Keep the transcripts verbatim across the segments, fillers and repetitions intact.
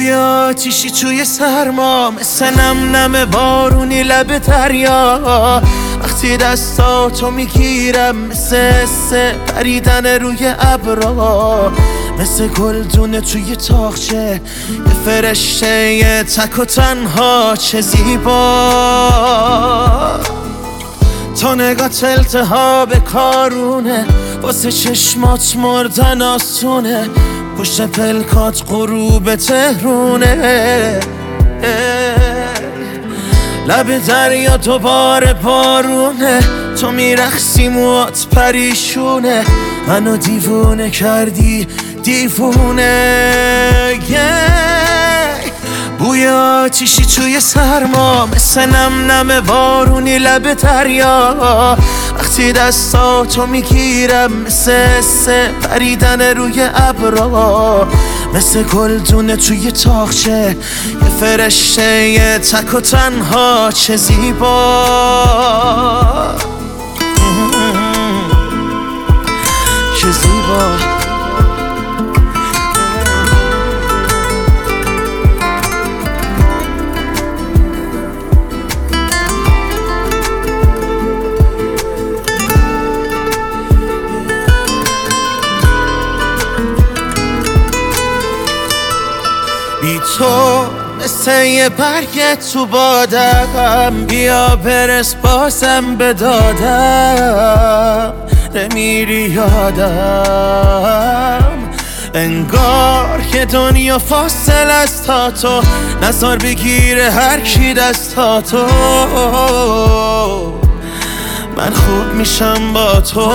بوی آتیشی توی سرما، مثل نم نم بارونی لب دریا. وقتی دستاتو میگیرم مثل حس پریدن روی ابرا، مثل گلدونه توی تاقچه یه فرشته یه تک و تنها. چه زیبا تو نگات التهاب کارونه، واسه چشمات مردن آسونه، پشت پلکات غروب تهرونه. لب دریا دوباره بارونه، تو میرخصی موات پریشونه، منو دیوونه کردی دیوونه. بوی آتیشی توی سرما، مثل نم نم بارونی لب دریا. وقتی دستاتو میگیرم مثل حس پریدن روی ابرا، مثل گلدونه توی تاقچه یه فرشته یه تک و تنها. چه زیبا چه زیبا. بی تو مثل یه برگ تو بادم، بیا برس بازم به دادم. نمیری یادم، انگار که دنیا فاصل است تا تو، نزار بگیره هر کی دستاتو. من خوب میشم با تو.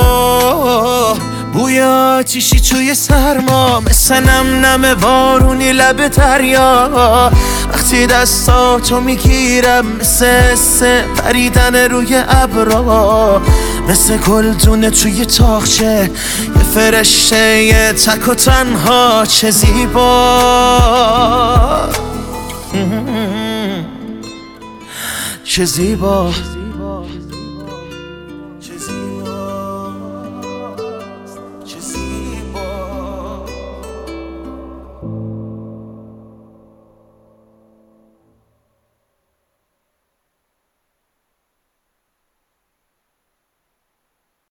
بوی آتیشی توی سرما، مثل نم نم بارونی لب دریا. وقتی دستاتو میگیرم مثل حس پریدن روی ابرا، مثل گلدونه توی تاقچه یه فرشته یه تک و تنها. چه زیبا چه زیبا.